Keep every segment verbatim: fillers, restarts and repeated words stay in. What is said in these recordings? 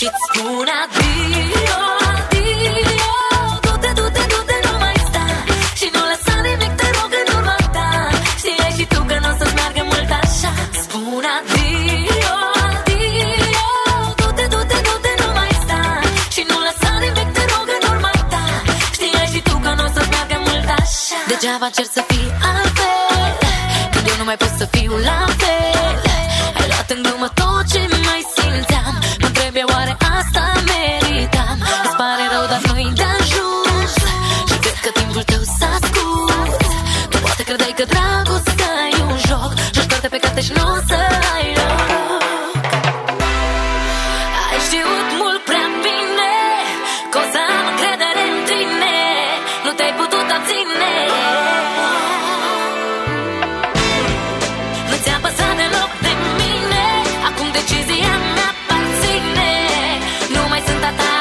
Și-ți spun adio, adio. Du-te, du-te, du-te, nu mai sta. Și nu lăsa nimic, te rog, în urma ta. Știai și tu că n-o să-ți meargă mult așa. Spun adio, adio. Du-te, du-te, du-te, nu mai sta. Și nu lăsa nimic, te rog, în urma ta. Știai și tu că n-o să-ți meargă mult așa. Degeaba încerc să fii altfel când eu nu mai pot să fiu la fel. Ai luat în glumă tot ce mai simțeam. Mă întreb eu, oare asta meritam? Îți pare rău, dar nu-i de ajuns. Și cred că timpul tău s-a scurs. Tu poate credeai că dragostea e un joc. Joci carte pe carte și nu o să ai loc. Ai știut mult prea bine că o să am încredere în tine. Nu te-ai putut abține. Nu ți-a păsat deloc de mine. Acum decizia mea aparține. Nu mai sunt a ta.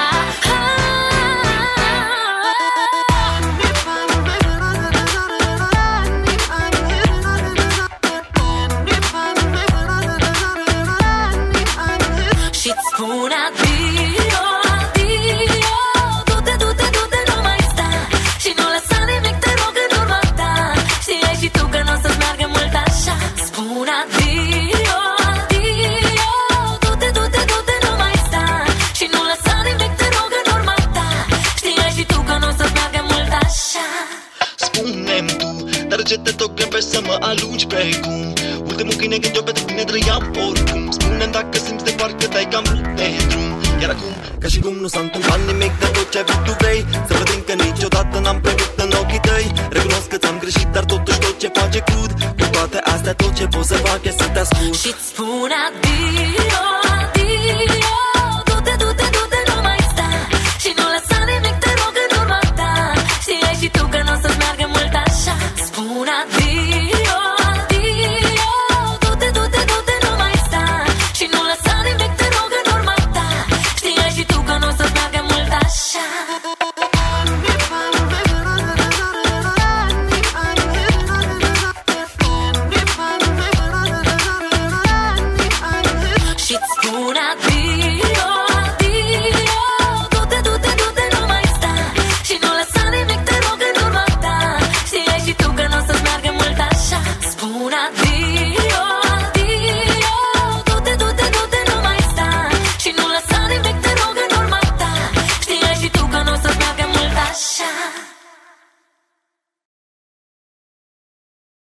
Și-ți spun adio, adio. Du-te, du-te, du-te, nu mai sta. Și nu lăsa nimic, te rog, în urma ta. Știai și tu că n-o să-ți meargă mult așa. Spun adio, adio. Du-te, du-te, du-te, nu mai sta. Și nu lăsa nimic, te rog, în urma ta. Știai și tu că n-o să-ți meargă mult așa. Spune-mi tu, dar ce te toc că să mă alungi pe cum? Ultimul câine când eu pentru tine trăiam oricum. Spune-mi dacă simți de parcă dai cam de drum. Iar acum, ca și cum nu s-a întâmplat nimic de tot ce ai vrut tu vrei. Să văd că niciodată n-am prevăzut în ochii tăi. Recunosc că ți-am greșit, dar totuși tot ce face crud. Cu toate astea tot ce pot să fac e să te ascult. Și-ți spun adio.